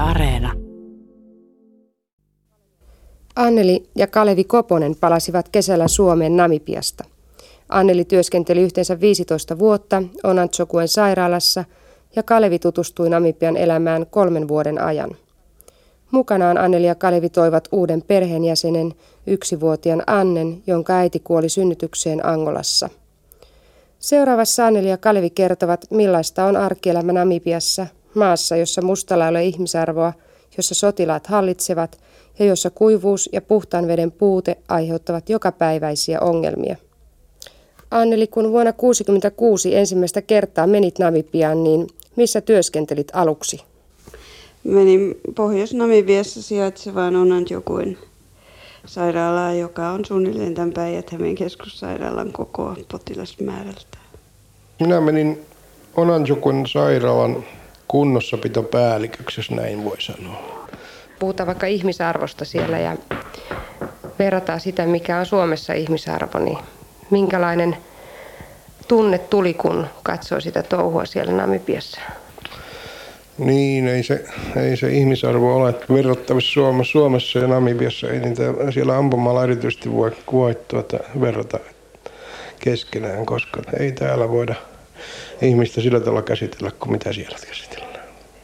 Areena. Anneli ja Kalevi Koponen palasivat kesällä Suomeen Namibiasta. Anneli työskenteli yhteensä 15 vuotta Onantsokuen sairaalassa ja Kalevi tutustui Namibian elämään 3 vuoden ajan. Mukanaan Anneli ja Kalevi toivat uuden perheenjäsenen, 1-vuotiaan Annen, jonka äiti kuoli synnytykseen Angolassa. Seuraavassa Anneli ja Kalevi kertovat, millaista on arkielämä Namibiassa, maassa, jossa mustalla ei ole ihmisarvoa, jossa sotilaat hallitsevat ja jossa kuivuus ja puhtaan veden puute aiheuttavat jokapäiväisiä ongelmia. Anneli, kun vuonna 1966 ensimmäistä kertaa menit Namibiaan, niin missä työskentelit aluksi? Menin Pohjois-Namibiassa sijaitsevaan Onantsokuen sairaalaan, joka on suunnilleen tämän Päijät-Hämeen keskussairaalan koko potilasmäärältä. Minä menin Onantsokuen sairaalan kunnossapitopäälliköksi, jos näin voi sanoa. Puhutaan vaikka ihmisarvosta siellä ja verrataan sitä, mikä on Suomessa ihmisarvo, niin minkälainen tunne tuli, kun katsoi sitä touhua siellä Namibiassa? Niin, ei se ihmisarvo ole verrattavissa Suomessa ja Namibiassa. Ei niitä siellä ampumalla erityisesti voi verrata keskenään, koska ei täällä voida ihmistä sillä tavalla käsitellä kuin mitä siellä käsitellään.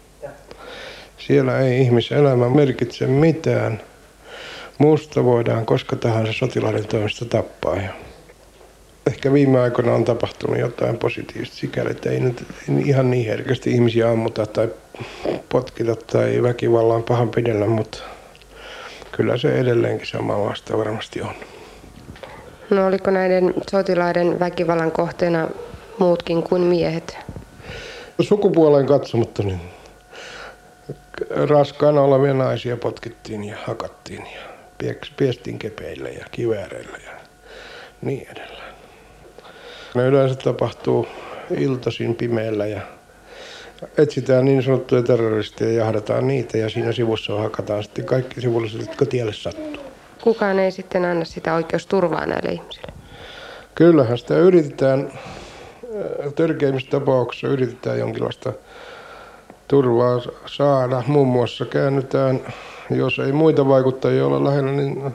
Siellä ei ihmiselämä merkitse mitään. Musta voidaan koska tahansa sotilaiden toimesta tappaa. Ehkä viime aikoina on tapahtunut jotain positiivista sikäli, että ei nyt ihan niin herkästi ihmisiä ammuta tai potkita tai väkivallaan pahoinpidellä, mutta kyllä se edelleenkin samanlaista varmasti on. No oliko näiden sotilaiden väkivallan kohteena muutkin kuin miehet? Sukupuoleen katsomatta niin raskaana olevia naisia potkittiin ja hakattiin ja piestiin kepeillä ja kivääreillä ja niin edelleen. Ne yleensä tapahtuu iltaisin pimeällä ja etsitään niin sanottuja terroristeja ja jahdataan niitä ja siinä sivussa hakataan sitten kaikki sivulliset, jotka tielle sattuu. Kukaan ei sitten anna sitä oikeusturvaa näille ihmisille? Kyllähän sitä yritetään, törkeimmissä tapauksissa yritetään jonkinlaista turvaa saada. Muun muassa käännytään, jos ei muita vaikuttajia ole lähellä, niin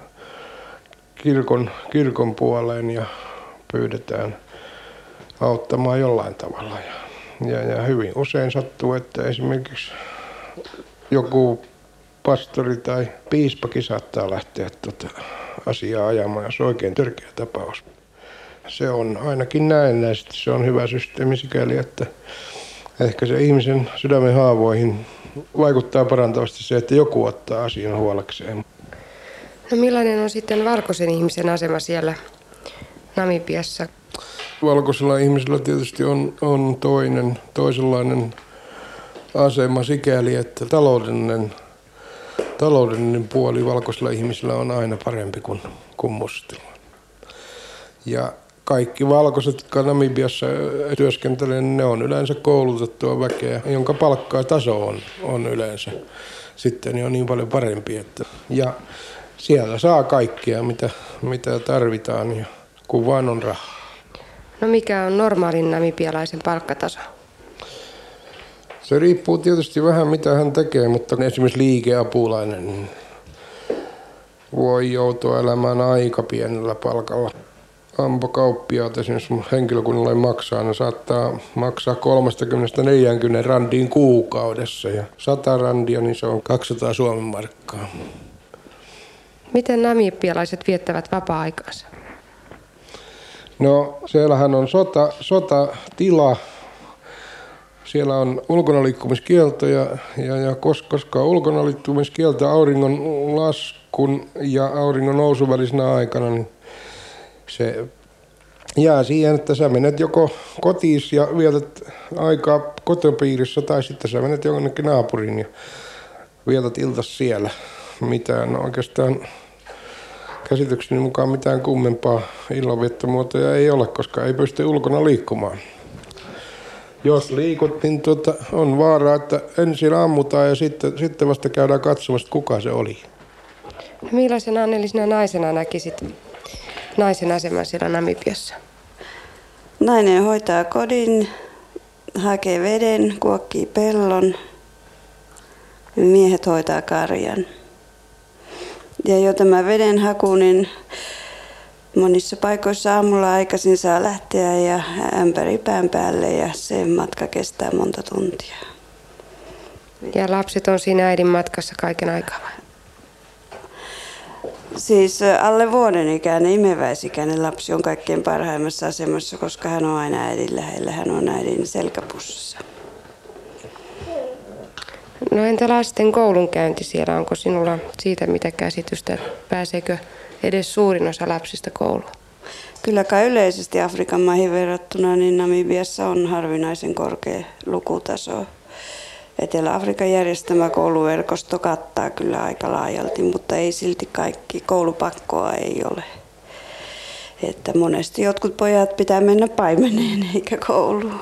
kirkon puoleen ja pyydetään auttamaan jollain tavalla. Ja hyvin usein sattuu, että esimerkiksi joku pastori tai piispakin saattaa lähteä asiaa ajamaan, jos oikein törkeä tapaus. Se on ainakin näennäisesti, se on hyvä systeemi sikäli, että ehkä se ihmisen sydämen haavoihin vaikuttaa parantavasti se, että joku ottaa asian huolekseen. No millainen on sitten valkoisen ihmisen asema siellä Namibiassa? Valkoisella ihmisellä tietysti on toisenlainen asema sikäli, että taloudellinen puoli valkoisella ihmisellä on aina parempi kuin mustilla. Ja kaikki valkoiset, jotka Namibiassa työskentelee, niin ne on yleensä koulutettua väkeä, jonka palkkataso on yleensä sitten jo niin paljon parempi. Ja siellä saa kaikkea, mitä tarvitaan, ja kun vaan on rahaa. No mikä on normaalin namibialaisen palkkataso? Se riippuu tietysti vähän mitä hän tekee, mutta esimerkiksi liikeapulainen niin voi joutua elämään aika pienellä palkalla. Ampokauppiaat esimerkiksi henkilökunnalle maksaa, ne saattaa maksaa 30-40 randiin kuukaudessa ja 100 randia, niin se on 200 Suomen markkaa. Miten namibialaiset viettävät vapaa-aikaansa? No siellähän on sotatila, siellä on ulkonaliikkumiskielto ja koska ulkonaliikkumiskielto auringon laskun ja auringon nousun välisenä aikana, niin se jää siihen, että sä menet joko kotiin ja vietät aikaa kotopiirissä tai sitten sä menet jonnekin naapuriin ja vietät iltas siellä. Mitään oikeastaan käsitykseni mukaan mitään kummempaa illanviettomuotoja ei ole, koska ei pysty ulkona liikkumaan. Jos liikut, niin on vaara, että ensin ammutaan ja sitten vasta käydään katsomassa, kuka se oli. No millaisena Anneli sinä naisena näkisit naisen aseman siellä Namibiassa? Nainen hoitaa kodin, hakee veden, kuokkii pellon Miehet hoitaa karjan. Ja jo tämä vedenhaku, niin monissa paikoissa aamulla aikaisin saa lähteä ja ämpäri pään päälle ja se matka kestää monta tuntia. Ja lapset on siinä äidin matkassa kaiken aikaa vai? Siis alle vuoden ikäinen, imeväisikäinen lapsi on kaikkein parhaimmassa asemassa, koska hän on aina äidin lähellä. Hän on äidin selkäpussissa. No entä lasten koulunkäynti siellä? Onko sinulla siitä mitä käsitystä? Pääseekö edes suurin osa lapsista kouluun? Kyllä kai yleisesti Afrikan maihin verrattuna, niin Namibiassa on harvinaisen korkea lukutaso. Etelä-Afrikan järjestämä kouluverkosto kattaa kyllä aika laajalti, mutta ei silti kaikki. Koulupakkoa ei ole. Että monesti jotkut pojat pitää mennä paimeneen eikä kouluun.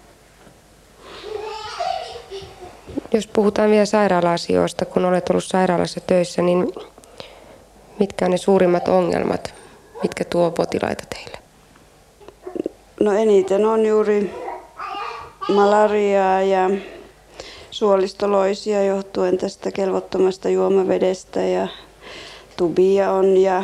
Jos puhutaan vielä sairaala-asioista, kun olet ollut sairaalassa töissä, niin mitkä on ne suurimmat ongelmat, mitkä tuo potilaita teille? No eniten on juuri malariaa ja suolistoloisia johtuen tästä kelvottomasta juomavedestä ja tubia on ja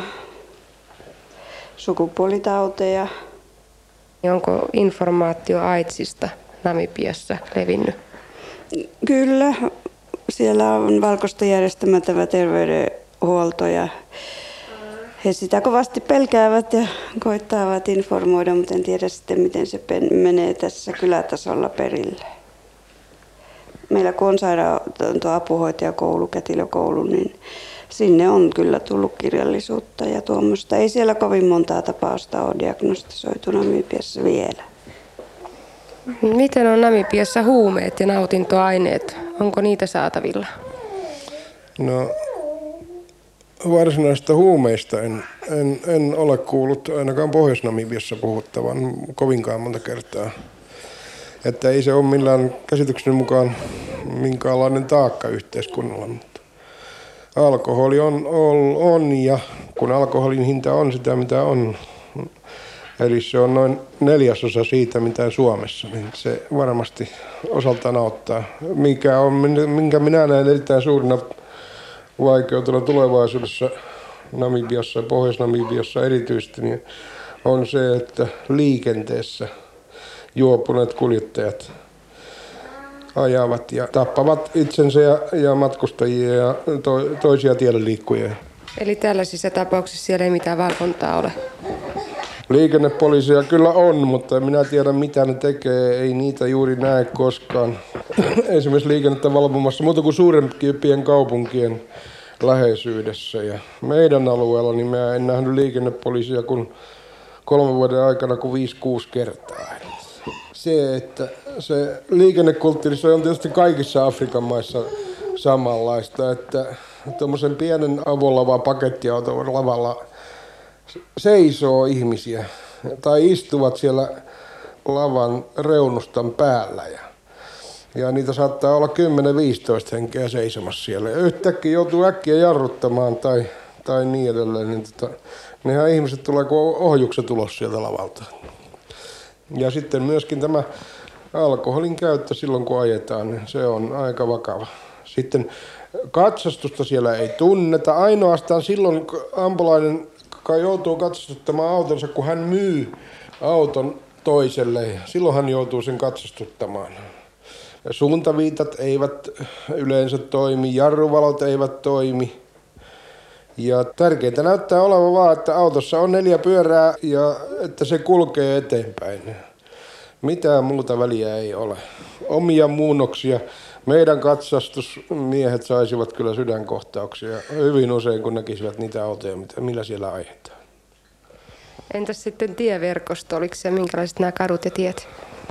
sukupuolitauteja. Onko informaatio AIDSista Namibiassa levinnyt? Kyllä, siellä on valkoista järjestämättä terveydenhuolto ja he sitä kovasti pelkäävät ja koittavat informoida, mutta en tiedä sitten miten se menee tässä kylätasolla perille. Meillä kun on apuhoitajakoulu, kätilökoulu, niin sinne on kyllä tullut kirjallisuutta ja tuommoista. Ei siellä kovin montaa tapausta ole diagnostisoitu Namibiassa vielä. Miten on Namibiassa huumeet ja nautintoaineet? Onko niitä saatavilla? No varsinaisista huumeista en ole kuullut ainakaan Pohjois-Namibiassa puhuttavan kovinkaan monta kertaa. Että ei se ole millään käsitykseni mukaan minkäänlainen taakka yhteiskunnalla. Mutta alkoholi on ja kun alkoholin hinta on sitä mitä on, eli se on noin 1/4 siitä mitä Suomessa, niin se varmasti osaltaan auttaa. Minkä minä näen erittäin suurina vaikeutena tulevaisuudessa Namibiassa ja Pohjois-Namibiassa erityisesti, niin on se, että liikenteessä juopuneet kuljettajat ajavat ja tappavat itsensä ja matkustajia ja toisia tiellä liikkujia. Eli tällaisissa tapauksissa siellä ei mitään valvontaa ole? Liikennepoliisia kyllä on, mutta minä tiedän mitä ne tekee, ei niitä juuri näe koskaan. Esimerkiksi liikennettä valvomassa muuta kuin suurempien kaupunkien läheisyydessä. Ja meidän alueella niin mä en nähnyt liikennepoliisia kuin 3 vuoden aikana kuin 5-6 kertaa. Se, että se liikennekulttuuri on tietysti kaikissa Afrikan maissa samanlaista, että tuommoisen pienen avolavaa pakettiauton lavalla seisoo ihmisiä tai istuvat siellä lavan reunustan päällä ja niitä saattaa olla 10-15 henkeä seisomassa siellä ja yhtäkkiä joutuu äkkiä jarruttamaan tai niin edelleen, niin nehän ihmiset tulee kuin ohjukset ulos sieltä lavalta. Ja sitten myöskin tämä alkoholin käyttö silloin kun ajetaan, niin se on aika vakava. Sitten katsastusta siellä ei tunneta, ainoastaan silloin ambulainen joutuu katsastuttamaan autonsa, kun hän myy auton toiselle. Silloin hän joutuu sen katsastuttamaan. Suuntaviitat eivät yleensä toimi, jarruvalot eivät toimi. Ja tärkeintä näyttää olevan vaan, että autossa on 4 pyörää ja että se kulkee eteenpäin. Mitään muuta väliä ei ole. Omia muunnoksia. Meidän katsastusmiehet saisivat kyllä sydänkohtauksia hyvin usein, kun näkisivät niitä autoja, millä siellä ajetaan. Entäs sitten tieverkosto? Oliko se minkälaiset nämä kadut ja tiet?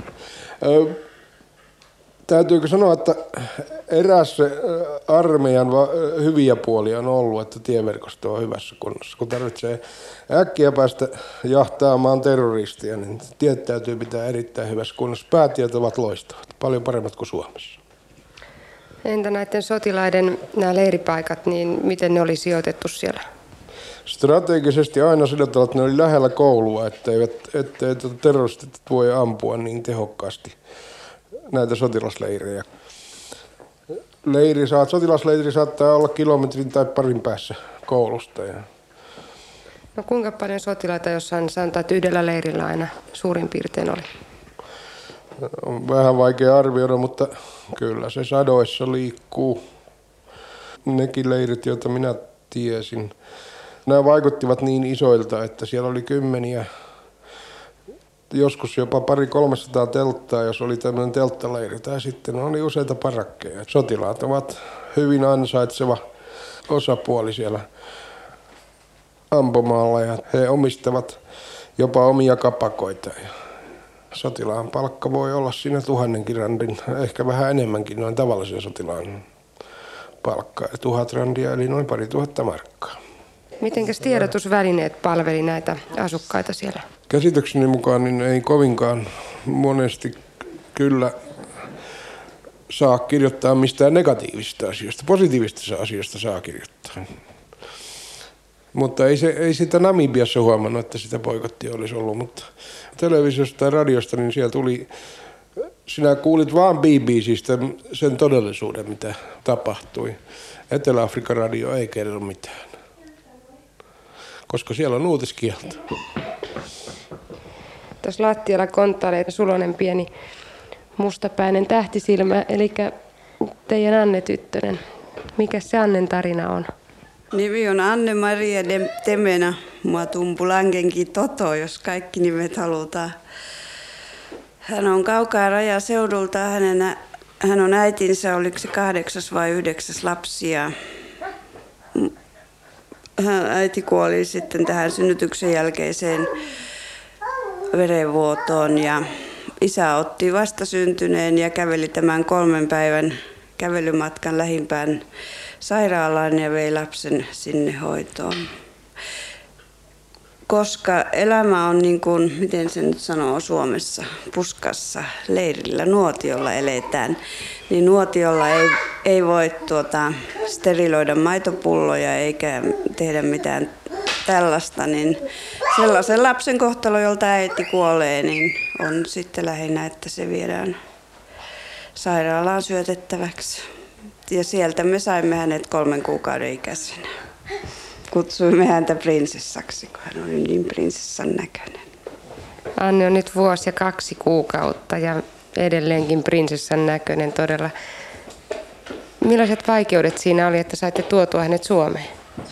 Täytyykö sanoa, että eräs armeijan hyviä puolia on ollut, että tieverkosto on hyvässä kunnossa. Kun tarvitsee äkkiä päästä jahtaamaan terroristia, niin tiet täytyy pitää erittäin hyvässä kunnossa. Päätiet ovat loistavat, paljon paremmat kuin Suomessa. Entä näiden sotilaiden nämä leiripaikat, niin miten ne oli sijoitettu siellä? Strategisesti aina sillä tavalla, että ne oli lähellä koulua, ettei terroristit voi ampua niin tehokkaasti näitä sotilasleirejä. sotilasleiri saattaa olla kilometrin tai parin päässä koulusta. No kuinka paljon sotilaita jossain sanotaan, että yhdellä leirillä aina suurin piirtein oli? On vähän vaikea arvioida, mutta kyllä se sadoissa liikkuu. Nekin leirit, joita minä tiesin, nämä vaikuttivat niin isoilta, että siellä oli kymmeniä, joskus jopa 200-300 telttaa, jos oli tämmöinen telttaleiri, tai sitten oli useita parakkeja. Sotilaat ovat hyvin ansaitseva osapuoli siellä ampumaalla ja he omistavat jopa omia kapakoita. Sotilaan palkka voi olla siinä 1000 randin, ehkä vähän enemmänkin noin tavallisen sotilaan palkkaa. 1000 randia eli noin 2000 markkaa. Mitenkäs tiedotusvälineet palveli näitä asukkaita siellä? Käsitykseni mukaan niin ei kovinkaan monesti kyllä saa kirjoittaa mistään negatiivisista asioista. Positiivisista asioista saa kirjoittaa. Mutta ei sitä Namibiassa huomannut, että sitä boikottia olisi ollut, mutta televisiosta tai radiosta, niin siellä tuli, sinä kuulit vaan BBCstä sen todellisuuden, mitä tapahtui. Etelä-Afrikan radio ei kerro mitään, koska siellä on uutiskielto. Tuossa lattialla konttailee sulonen pieni mustapäinen tähtisilmä, eli teidän Anne-tyttönen. Mikä se Annen tarina on? Nimi on Anne-Maria Temena. Mua Tumpulangenkin Toto, jos kaikki nimet halutaan. Hän on kaukaa rajaseudulta. Hän on äitinsä, oliko se 8. vai 9. lapsi. Ja äiti kuoli sitten tähän synnytyksen jälkeiseen verenvuotoon. Ja isä otti vastasyntyneen ja käveli tämän 3 päivän kävelymatkan lähimpään sairaalaan ja vei lapsen sinne hoitoon. Koska elämä on niin kuin, miten se nyt sanoo Suomessa, puskassa, leirillä, nuotiolla eletään, niin nuotiolla ei voi steriloida maitopulloja eikä tehdä mitään tällaista, niin sellaisen lapsen kohtalo, jolta äiti kuolee, niin on sitten lähinnä, että se viedään sairaalaan syötettäväksi. Ja sieltä me saimme hänet 3 kuukauden ikäisenä. Kutsuimme häntä prinsessaksi, kun hän oli niin prinsessan näköinen. Anne on nyt 1 vuosi ja 2 kuukautta ja edelleenkin prinsessan näköinen todella. Millaiset vaikeudet siinä oli, että saitte tuotua hänet Suomeen?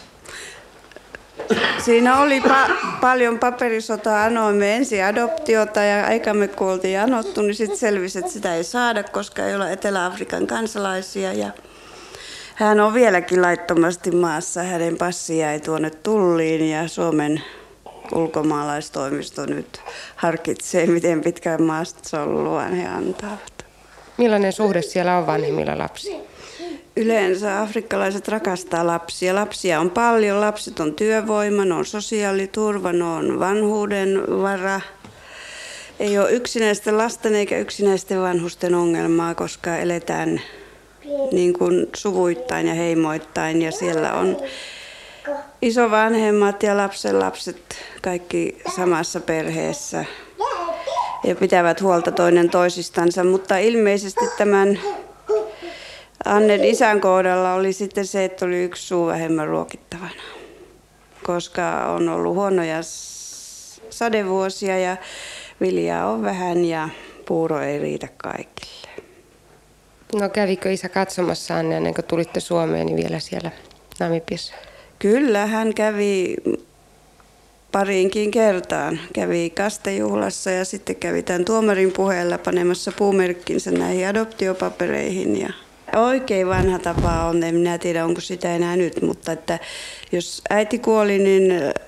Siinä oli paljon paperisotaa. Anoimme ensin adoptiota ja aikamme kun oltiin anottu, niin sitten selvisi, että sitä ei saada, koska ei ole Etelä-Afrikan kansalaisia. Ja hän on vieläkin laittomasti maassa. Hänen passi jäi tuonne tulliin ja Suomen ulkomaalaistoimisto nyt harkitsee, miten pitkään maastoluvan he antavat. Millainen suhde siellä on vanhemmilla lapsiin? Yleensä afrikkalaiset rakastaa lapsia. Lapsia on paljon, lapset on työvoima, ne on sosiaaliturva, ne on vanhuuden vara. Ei ole yksinäisten lasten eikä yksinäisten vanhusten ongelmaa, koska eletään niin kuin suvuittain ja heimoittain. Ja siellä on isovanhemmat ja lapsenlapset kaikki samassa perheessä ja pitävät huolta toinen toisistansa, mutta ilmeisesti tämän Annen isän kohdalla oli sitten se, että oli 1 suu vähemmän ruokittavana, koska on ollut huonoja sadevuosia ja viljaa on vähän ja puuro ei riitä kaikille. No kävikö isä katsomassa Anne ennen kuin tulitte Suomeen niin vielä siellä Namibiassa? Kyllä, hän kävi pariinkin kertaan. Kävi kastejuhlassa ja sitten kävi tämän tuomarin puheella panemassa puumerkkinsä näihin adoptiopapereihin. Ja oikein vanha tapa on, en minä tiedä onko sitä enää nyt, mutta että jos äiti kuoli, niin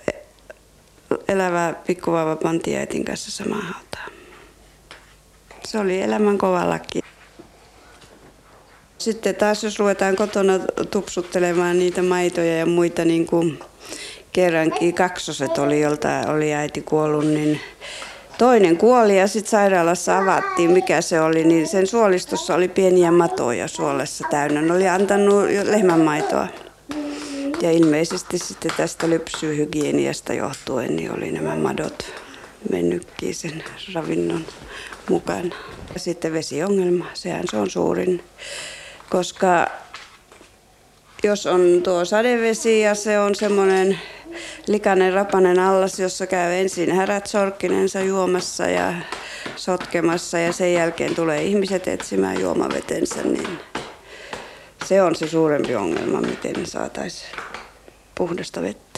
elävä pikkuvauva pantiin äitin kanssa samaan hautaan. Se oli elämän kova laki. Sitten taas jos ruvetaan kotona tupsuttelemaan niitä maitoja ja muita, niin kuin kerrankin 2 oli, jolta oli äiti kuollut, niin toinen kuoli ja sitten sairaalassa avattiin, mikä se oli, niin sen suolistossa oli pieniä matoja suolessa täynnä. Ne oli antanut lehmänmaitoa. Ja ilmeisesti sitten tästä lypsyhygieniasta johtuen niin oli nämä madot mennytkin sen ravinnon mukana. Ja sitten vesiongelma, sehän se on suurin koska jos on tuo sadevesi ja se on semmoinen likainen rapanen allas, jossa käy ensin härät sorkkinensa juomassa ja sotkemassa ja sen jälkeen tulee ihmiset etsimään juomavetensä, niin se on se suurempi ongelma, miten saataisiin puhdasta vettä.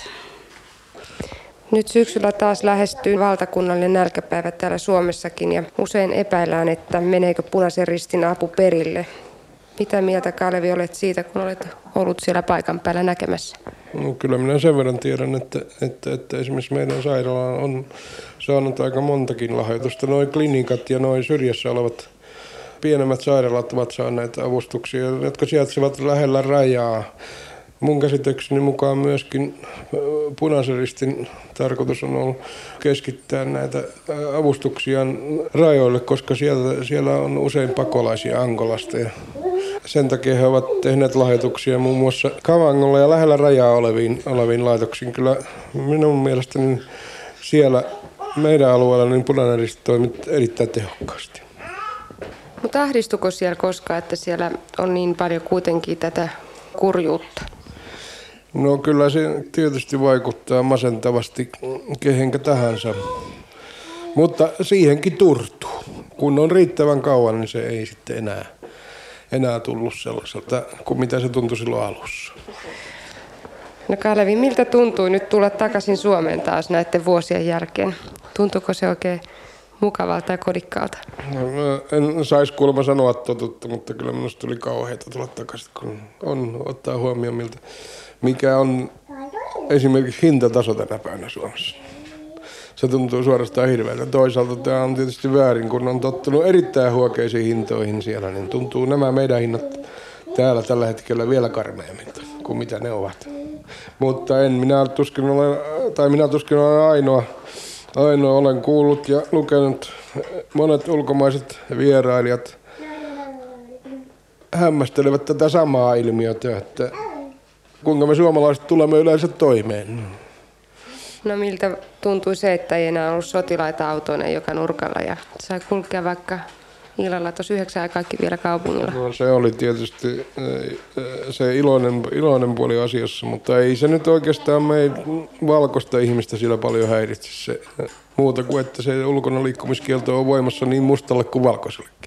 Nyt syksyllä taas lähestyy valtakunnallinen nälkäpäivä täällä Suomessakin ja usein epäillään, että meneekö Punaisen Ristin apu perille. Mitä mieltä, Kalevi, olet siitä, kun olet ollut siellä paikan päällä näkemässä? No, kyllä minä sen verran tiedän, että esimerkiksi meidän sairaala on saanut aika montakin lahjoitusta. Noi klinikat ja noi syrjässä olevat pienemmät sairaalat ovat saaneet avustuksia, jotka sijaitsevat lähellä rajaa. Mun käsitykseni mukaan myöskin Punaisen Ristin tarkoitus on ollut keskittää näitä avustuksia rajoille, koska siellä on usein pakolaisia Angolasta. Ja sen takia he ovat tehneet lahjoituksia muun muassa Kavangolla ja lähellä rajaa oleviin laitoksiin. Kyllä minun mielestäni siellä meidän alueella niin Punainen Risti toimii erittäin tehokkaasti. Mutta ahdistuko siellä koskaan, että siellä on niin paljon kuitenkin tätä kurjuutta? No kyllä se tietysti vaikuttaa masentavasti kehenkä tahansa, mutta siihenkin turtuu. Kun on riittävän kauan, niin se ei sitten enää tullut sellaiselta kuin mitä se tuntui silloin alussa. No Kalevi, miltä tuntui nyt tulla takaisin Suomeen taas näiden vuosien jälkeen? Tuntuuko se oikein mukavalta ja kodikkaalta? No, en saisi kuulemma sanoa totuutta, mutta kyllä minusta tuli kauheata tulla takaisin, kun on ottaa huomioon mikä on esimerkiksi hintataso tänä päivänä Suomessa. Se tuntuu suorastaan hirveältä. Toisaalta tämä on tietysti väärin, kun on tottunut erittäin huokeisiin hintoihin siellä, niin tuntuu nämä meidän hinnat täällä tällä hetkellä vielä karmeammilta kuin mitä ne ovat. Mutta minä tuskin olen ainoa. Olen kuullut ja lukenut monet ulkomaiset vierailijat hämmästelevät tätä samaa ilmiötä, että kuinka me suomalaiset tulemme yleensä toimeen. No miltä tuntui se, että ei enää ollut sotilaita autoina joka nurkalla ja sai kulkea vaikka illalla tuossa 9 aikaakin vielä kaupungilla? No, se oli tietysti se iloinen puoli asiassa, mutta ei se nyt oikeastaan meidän valkoista ihmistä sillä paljon häiritse se muuta kuin, että se ulkona liikkumiskielto on voimassa niin mustalle kuin valkoisellekin.